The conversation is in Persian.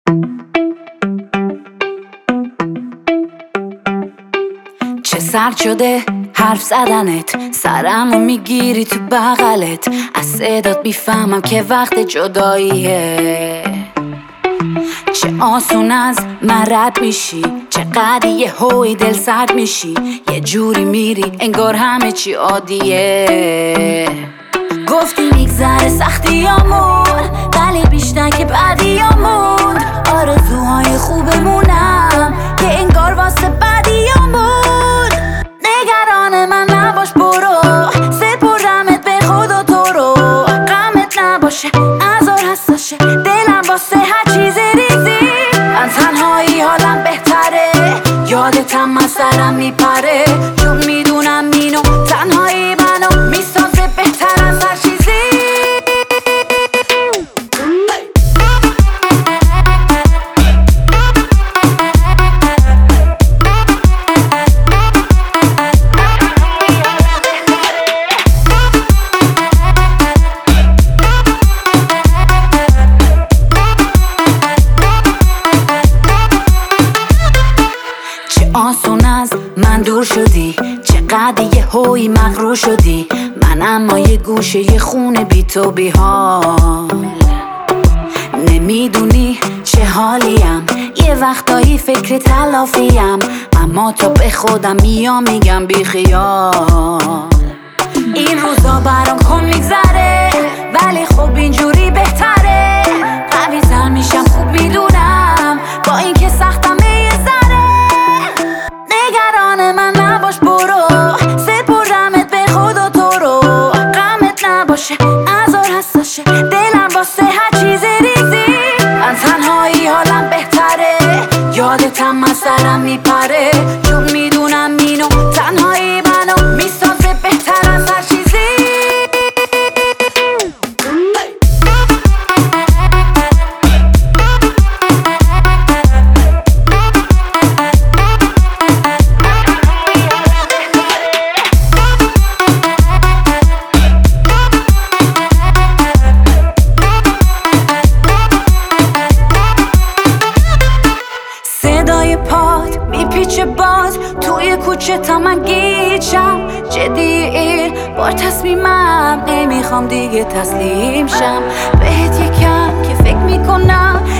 چه سرد شده حرف زدنت، سرمو میگیری تو بغلت. از صدات میفهمم که وقت جداییه. چه آسون از من رد میشی، چقدر یه هوی دل سرد میشی. یه جوری میری انگار همه چی عادیه. گفتی میگذره سختیامون، ولی بیشتر که بدیامون. آرزوهای خوبمونم که انگار واسه بدیامون. نگران من نباش برو، سپردمت به خدا تو رو. غمت نباشه ازار حساشه دلم واسه هر چیز ریزی. من تنهایی حالم بهتره، یادتم من سرم میپره. چون میدونم اینو تنهایی منو میسازه بهتر از هر چیزی. آسون از من دور شدی، چقدر یه هوی مغرور شدی. من اما یه گوشه یه خونه بی تو بی حال. نمیدونی چه حالیم، یه وقتایی فکر تلافیم. اما تا به خودم میام میگم بی خیال. این روزا برام کن میگذره، ولی خب اینجوری بهتره. قوی تر میشم خوب میدونم، با این که سختم یه ذره. نگران من نباش برو، سپردمت به خدا تو رو. غمت نباشه ازار حساشه دلم واسه هر چیز ریزی. من تنهایی حالم بهتره، یادتم من سرم میپره. چون میدونم اینو تنهایی منو میسازه بهتر از هر چیزی. صدای پات میپیچه باز توی کوچه تا من گیجم. جدی این بار تصمیمم، نمیخوام دیگه تسلیم شم. بهت یکم که فکر میکنم